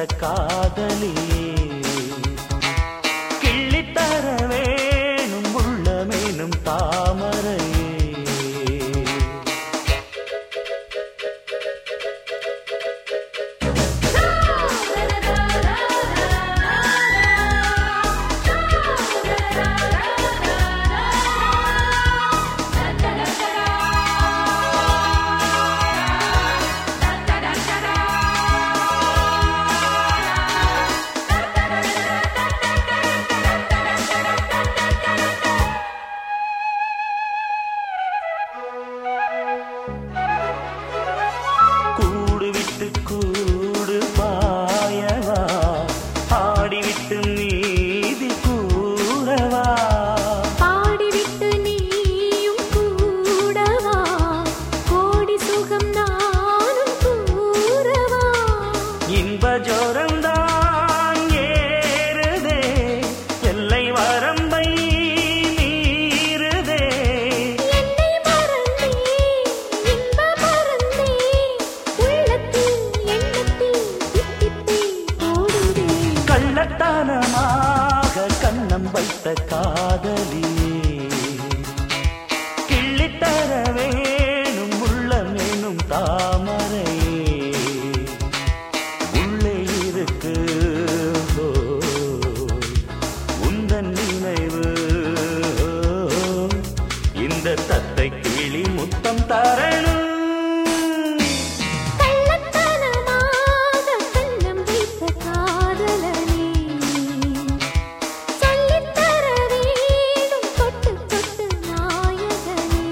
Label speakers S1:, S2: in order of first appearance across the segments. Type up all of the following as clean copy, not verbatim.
S1: காதலியே கிள்ளித்தர வேணும் உள்ளமேனும் தாமரையே. கூடு பாயவா ஆடிவிட்டு நீதி கூடவா
S2: பாடிவிட்டு நீயும் கூடவா கோடி சுகம் நானும் கூறவா.
S1: இன்ப ஜோரம்தான் ஏறுதே எல்லை வரம்பை மீறுதே.
S2: என்னை மறந்தே இன்ப மறந்தே உள்ளத்தில் எண்ணத்தில் தித்திப்பை போடுதே.
S1: கள்ளத்தனமாக கண்ணம் வைத்த காதலியே கிள்ளித்தர வேணும் உள்ளமேனும் தாமரையே. உள்ளே இருக்கு உந்தன் நினைவு இந்த தத்தை கிளி முத்தம் தரணும்.
S2: கள்ளத்தனமாக கண்ணம் வைத்த காதலனே சொல்லித்தர வேணும் தொட்டு தொட்டு நாயகனே.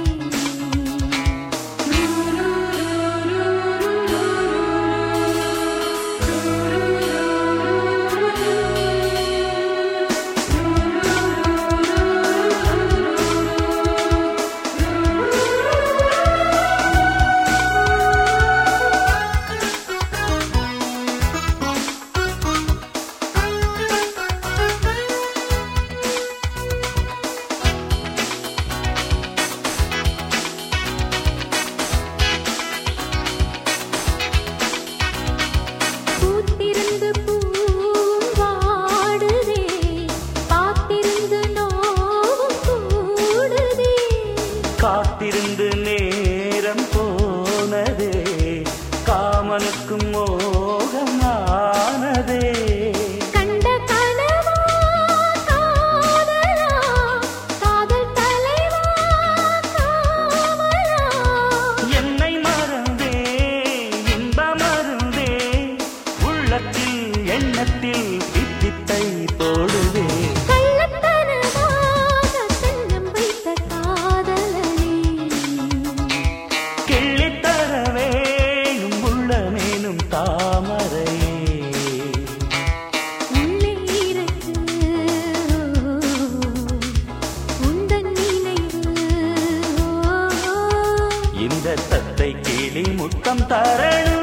S2: பூத்திருந்து பூவும் வாடுதே காத்திருந்து நோவும் கூடுதே.
S1: காத்திருந்து நேரம் போனதே காமனுக்கும் மோகமானதே.
S2: கண்ட கனவா காதலா காதல் தலைவா காமலா.
S1: என்னை மறந்தே இன்ப மருந்தே உள்ளத்தில் எண்ணத்தில் தித்தித்தை போடுதே.
S2: கள்ளத்தனமாக கண்ணம் வைத்த காதலனே
S1: கிள்ளித்தர வேணும் உள்ளமேனும் தாமரையே.
S2: உள்ளே இருக்கு உந்தன் நினைவு.
S1: இந்த தத்தை கிளி முத்தம் தரணும்.